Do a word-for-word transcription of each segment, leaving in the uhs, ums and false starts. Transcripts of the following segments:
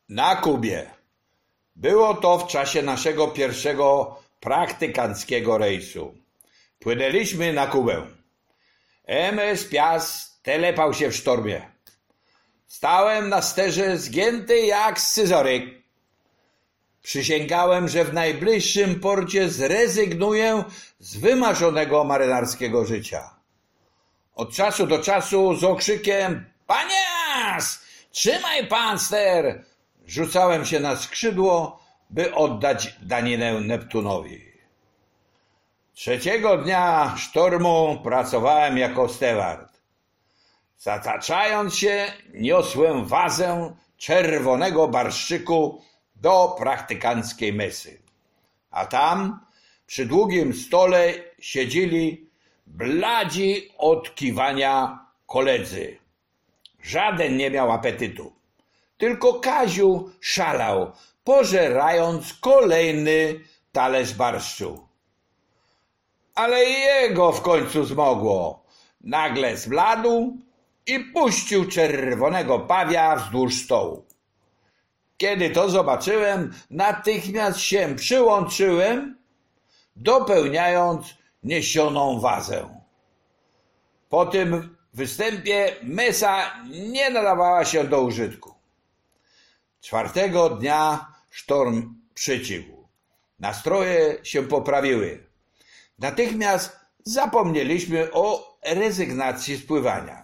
Na Kubie. Było to w czasie naszego pierwszego praktykanckiego rejsu. Płynęliśmy na Kubę. M S Piast telepał się w sztormie. Stałem na sterze zgięty jak scyzoryk. Przysięgałem, że w najbliższym porcie zrezygnuję z wymarzonego marynarskiego życia. Od czasu do czasu z okrzykiem „Panias! Trzymaj pan ster!” rzucałem się na skrzydło, by oddać daninę Neptunowi. Trzeciego dnia sztormu pracowałem jako steward. Zataczając się, niosłem wazę czerwonego barszczyku do praktykanckiej mesy. A tam przy długim stole siedzieli bladzi od kiwania koledzy. Żaden nie miał apetytu. Tylko Kaziu szalał, pożerając kolejny talerz barszczu. Ale jego w końcu zmogło. Nagle zbladł i puścił czerwonego pawia wzdłuż stołu. Kiedy to zobaczyłem, natychmiast się przyłączyłem, dopełniając niesioną wazę. Po tym występie mesa nie nadawała się do użytku. Czwartego dnia sztorm przycichł. Nastroje się poprawiły. Natychmiast zapomnieliśmy o rezygnacji z pływania.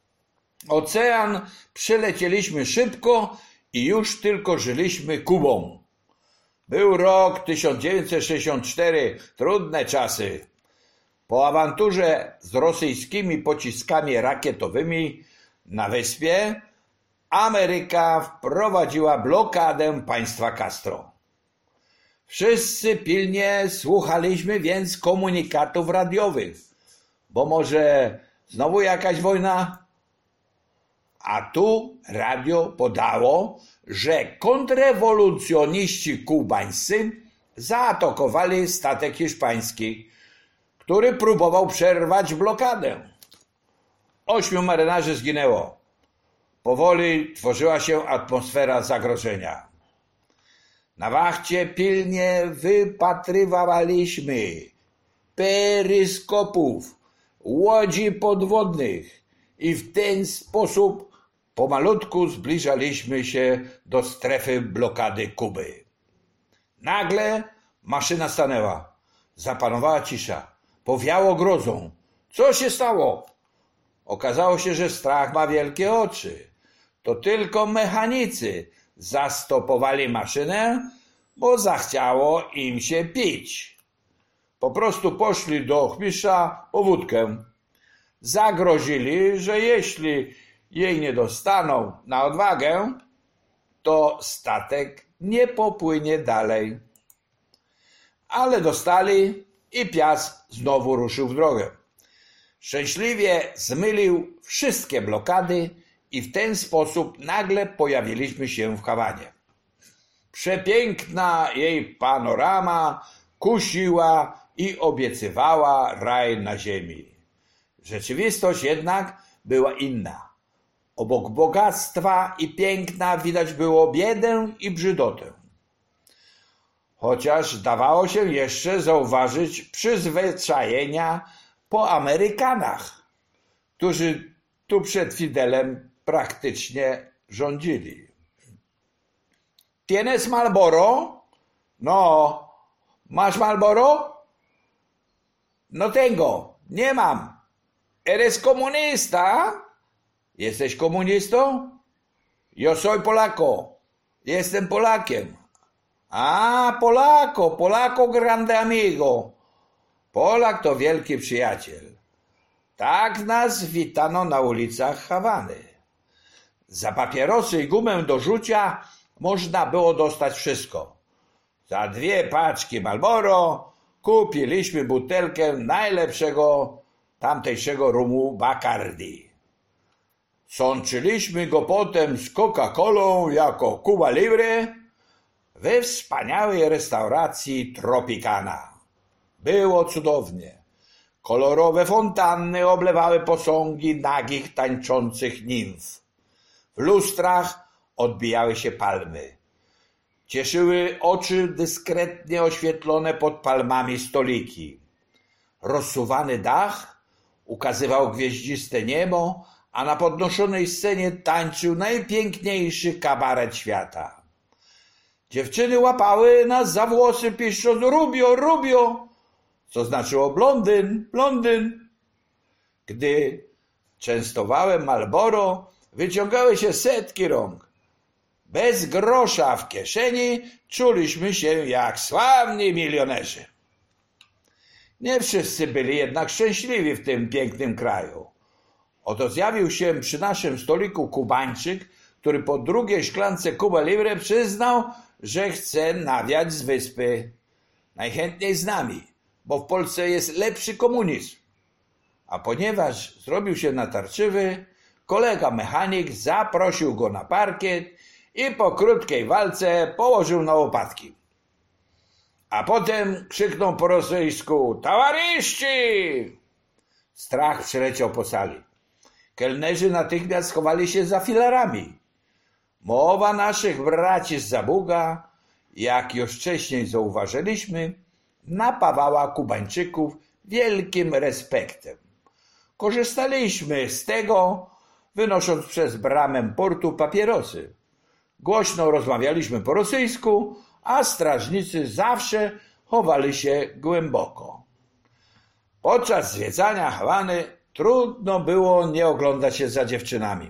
Ocean przelecieliśmy szybko i już tylko żyliśmy Kubą. Był rok tysiąc dziewięćset sześćdziesiąty czwarty, trudne czasy. Po awanturze z rosyjskimi pociskami rakietowymi na wyspie Ameryka wprowadziła blokadę państwa Castro. Wszyscy pilnie słuchaliśmy więc komunikatów radiowych, bo może znowu jakaś wojna? A tu radio podało, że kontrrewolucjoniści kubańscy zaatakowali statek hiszpański, który próbował przerwać blokadę. Ośmiu marynarzy zginęło. Powoli tworzyła się atmosfera zagrożenia. Na wachcie pilnie wypatrywaliśmy peryskopów, łodzi podwodnych i w ten sposób pomalutku zbliżaliśmy się do strefy blokady Kuby. Nagle maszyna stanęła. Zapanowała cisza. Powiało grozą. Co się stało? Okazało się, że strach ma wielkie oczy. To tylko mechanicy zastopowali maszynę, bo zachciało im się pić. Po prostu poszli do ochmistrza po wódkę. Zagrozili, że jeśli jej nie dostaną na odwagę, to statek nie popłynie dalej. Ale dostali i Piast znowu ruszył w drogę. Szczęśliwie zmylił wszystkie blokady i w ten sposób nagle pojawiliśmy się w Hawanie. Przepiękna jej panorama kusiła i obiecywała raj na ziemi. Rzeczywistość jednak była inna. Obok bogactwa i piękna widać było biedę i brzydotę. Chociaż dawało się jeszcze zauważyć przyzwyczajenia po Amerykanach, którzy tu przed Fidelem praktycznie rządzili. ¿Tienes Marlboro? No. ¿Masz Marlboro? No tengo. Nie mam. ¿Eres comunista? ¿Jesteś komunistą? Yo soy Polaco. Jestem Polakiem. A, Polako, Polako grande amigo. Polak to wielki przyjaciel. Tak nas witano na ulicach Hawany. Za papierosy i gumę do rzucia można było dostać wszystko. Za dwie paczki Marlboro kupiliśmy butelkę najlepszego tamtejszego rumu Bacardi. Sączyliśmy go potem z Coca-Colą jako Cuba Libre we wspaniałej restauracji Tropicana. Było cudownie. Kolorowe fontanny oblewały posągi nagich, tańczących nimf. W lustrach odbijały się palmy. Cieszyły oczy dyskretnie oświetlone pod palmami stoliki. Rozsuwany dach ukazywał gwieździste niebo, a na podnoszonej scenie tańczył najpiękniejszy kabaret świata. Dziewczyny łapały nas za włosy, piszcząc Rubio, Rubio, co znaczyło blondyn, blondyn. Gdy częstowałem Marlboro, wyciągały się setki rąk. Bez grosza w kieszeni czuliśmy się jak sławni milionerzy. Nie wszyscy byli jednak szczęśliwi w tym pięknym kraju. Oto zjawił się przy naszym stoliku Kubańczyk, który po drugiej szklance Cuba Libre przyznał, że chce nawiać z wyspy. Najchętniej z nami, bo w Polsce jest lepszy komunizm. A ponieważ zrobił się natarczywy, kolega mechanik zaprosił go na parkiet i po krótkiej walce położył na łopatki. A potem krzyknął po rosyjsku: Towarzyszy! Strach przeleciał po sali. Kelnerzy natychmiast schowali się za filarami. Mowa naszych braci z Zabuga, jak już wcześniej zauważyliśmy, napawała Kubańczyków wielkim respektem. Korzystaliśmy z tego, wynosząc przez bramę portu papierosy. Głośno rozmawialiśmy po rosyjsku, a strażnicy zawsze chowali się głęboko. Podczas zwiedzania Hawany trudno było nie oglądać się za dziewczynami.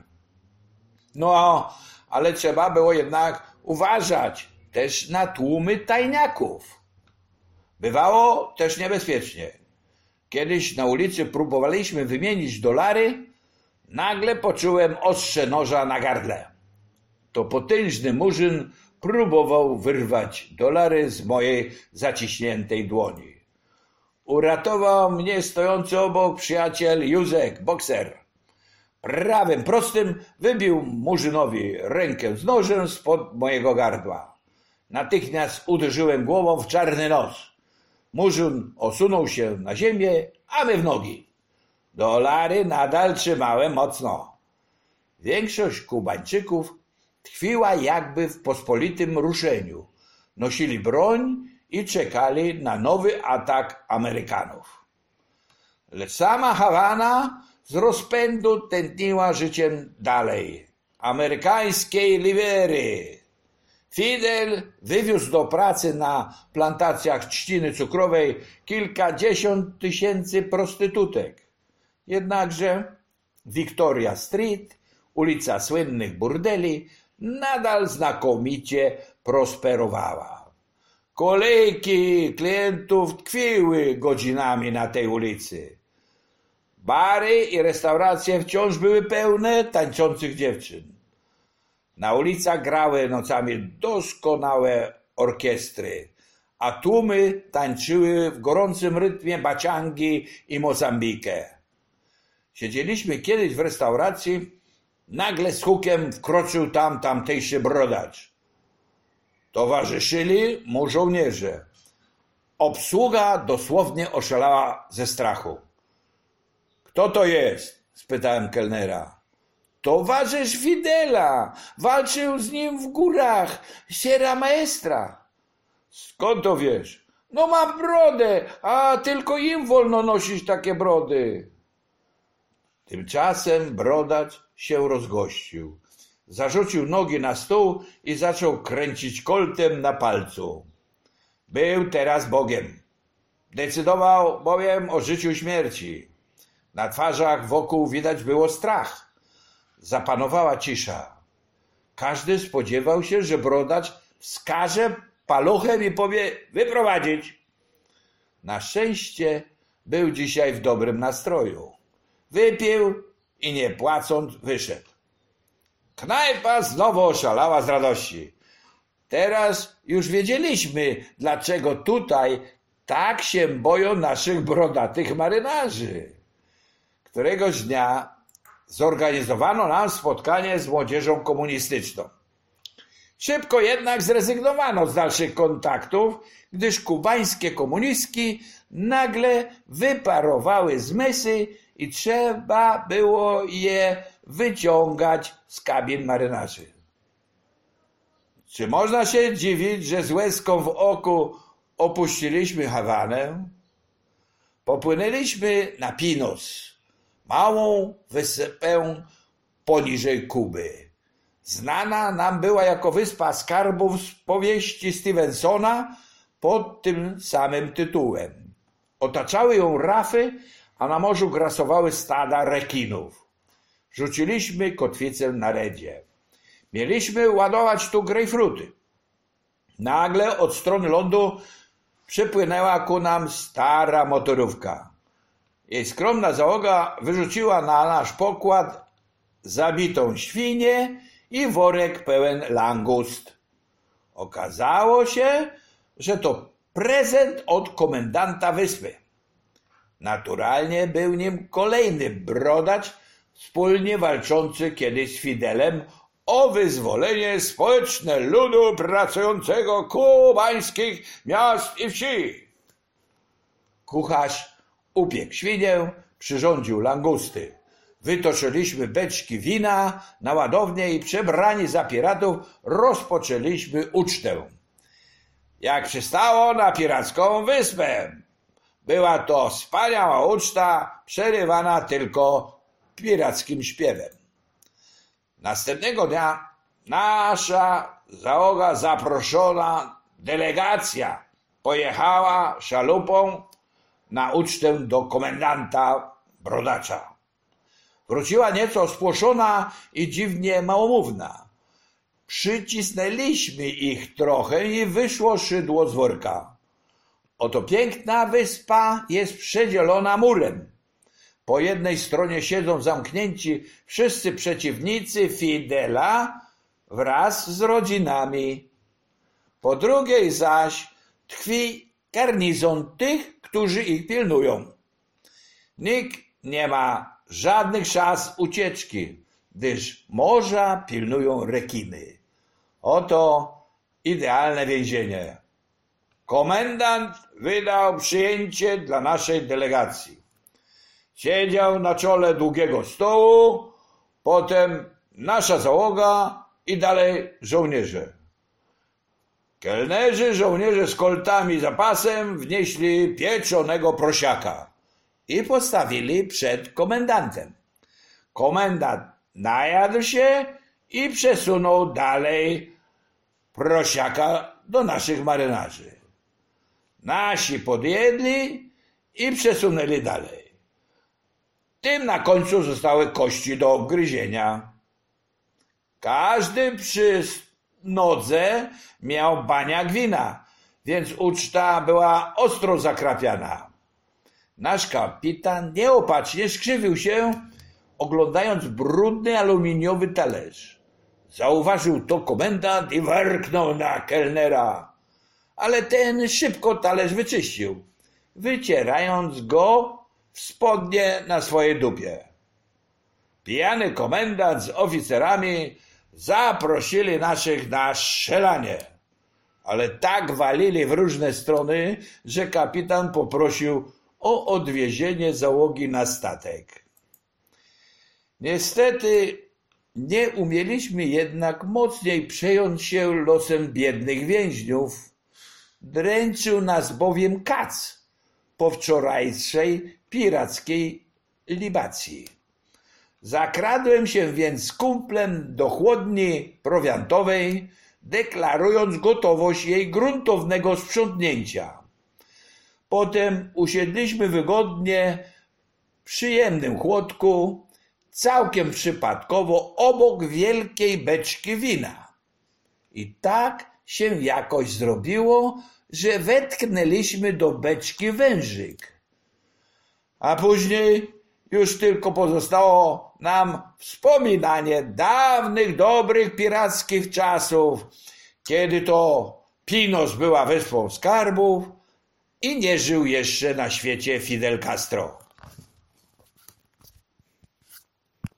No, ale trzeba było jednak uważać też na tłumy tajniaków. Bywało też niebezpiecznie. Kiedyś na ulicy próbowaliśmy wymienić dolary, nagle poczułem ostrze noża na gardle. To potężny murzyn próbował wyrwać dolary z mojej zaciśniętej dłoni. Uratował mnie stojący obok przyjaciel Józek, bokser. Prawym prostym wybił murzynowi rękę z nożem spod mojego gardła. Natychmiast uderzyłem głową w czarny nos. Murzyn osunął się na ziemię, a my w nogi. Dolary nadal trzymałem mocno. Większość Kubańczyków tkwiła jakby w pospolitym ruszeniu. Nosili broń i czekali na nowy atak Amerykanów. Lecz sama Hawana z rozpędu tętniła życiem dalej. Amerykańskiej Liberii. Fidel wywiózł do pracy na plantacjach trzciny cukrowej kilkadziesiąt tysięcy prostytutek. Jednakże Victoria Street, ulica słynnych burdeli, nadal znakomicie prosperowała. Kolejki klientów tkwiły godzinami na tej ulicy. Bary i restauracje wciąż były pełne tańczących dziewczyn. Na ulicach grały nocami doskonałe orkiestry, a tłumy tańczyły w gorącym rytmie baciangi i mozambikę. Siedzieliśmy kiedyś w restauracji, nagle z hukiem wkroczył tam tamtejszy brodacz. Towarzyszyli mu żołnierze. Obsługa dosłownie oszalała ze strachu. Kto to jest? Spytałem kelnera. Towarzysz Fidela. Walczył z nim w górach Sierra Maestra. Skąd to wiesz? No mam brodę, a tylko im wolno nosić takie brody. Tymczasem brodacz się rozgościł. Zarzucił nogi na stół i zaczął kręcić koltem na palcu. Był teraz Bogiem. Decydował bowiem o życiu i śmierci. Na twarzach wokół widać było strach. Zapanowała cisza. Każdy spodziewał się, że brodacz wskaże paluchem i powie wyprowadzić. Na szczęście był dzisiaj w dobrym nastroju. Wypił i nie płacąc wyszedł. Knajpa znowu oszalała z radości. Teraz już wiedzieliśmy, dlaczego tutaj tak się boją naszych brodatych marynarzy. Któregoś dnia zorganizowano nam spotkanie z młodzieżą komunistyczną. Szybko jednak zrezygnowano z dalszych kontaktów, gdyż kubańskie komunistki nagle wyparowały z mysy i trzeba było je wyciągać z kabin marynarzy. Czy można się dziwić, że z łezką w oku opuściliśmy Hawanę? Popłynęliśmy na Pinos, małą wyspę poniżej Kuby. Znana nam była jako wyspa skarbów z powieści Stevensona pod tym samym tytułem. Otaczały ją rafy, a na morzu grasowały stada rekinów. Rzuciliśmy kotwicę na redzie. Mieliśmy ładować tu grejpfruty. Nagle od strony lądu przypłynęła ku nam stara motorówka. Jej skromna załoga wyrzuciła na nasz pokład zabitą świnię i worek pełen langust. Okazało się, że to prezent od komendanta wyspy. Naturalnie był nim kolejny brodacz, wspólnie walczący kiedyś z Fidelem o wyzwolenie społeczne ludu pracującego kubańskich miast i wsi. Kucharz upiekł świnię, przyrządził langusty. Wytoczyliśmy beczki wina na ładownię i przebrani za piratów rozpoczęliśmy ucztę. Jak przystało na piracką wyspę. Była to wspaniała uczta, przerywana tylko pirackim śpiewem. Następnego dnia nasza załoga zaproszona delegacja pojechała szalupą na ucztę do komendanta brodacza. Wróciła nieco spłoszona i dziwnie małomówna. Przycisnęliśmy ich trochę i wyszło szydło z worka. Oto piękna wyspa jest przedzielona murem. Po jednej stronie siedzą zamknięci wszyscy przeciwnicy Fidela wraz z rodzinami. Po drugiej zaś tkwi garnizon tych, którzy ich pilnują. Nikt nie ma żadnych szans ucieczki, gdyż morza pilnują rekiny. Oto idealne więzienie. Komendant wydał przyjęcie dla naszej delegacji. Siedział na czole długiego stołu, potem nasza załoga i dalej żołnierze. Kelnerzy, żołnierze z koltami za pasem wnieśli pieczonego prosiaka i postawili przed komendantem. Komendant najadł się i przesunął dalej prosiaka do naszych marynarzy. Nasi podjedli i przesunęli dalej. Tym na końcu zostały kości do obgryzienia. Każdy przy nodze miał baniak wina, więc uczta była ostro zakrapiana. Nasz kapitan nieopatrznie skrzywił się, oglądając brudny aluminiowy talerz. Zauważył to komendant i warknął na kelnera, ale ten szybko talerz wyczyścił, wycierając go w spodnie na swojej dupie. Pijany komendant z oficerami zaprosili naszych na strzelanie, ale tak walili w różne strony, że kapitan poprosił o odwiezienie załogi na statek. Niestety nie umieliśmy jednak mocniej przejąć się losem biednych więźniów. Dręczył nas bowiem kac po wczorajszej pirackiej libacji. Zakradłem się więc z kumplem do chłodni prowiantowej, deklarując gotowość jej gruntownego sprzątnięcia. Potem usiedliśmy wygodnie w przyjemnym chłodku, całkiem przypadkowo obok wielkiej beczki wina. I tak się jakoś zrobiło, że wetknęliśmy do beczki wężyk. A później już tylko pozostało nam wspominanie dawnych, dobrych pirackich czasów, kiedy to Pinos była wyspą skarbów i nie żył jeszcze na świecie Fidel Castro.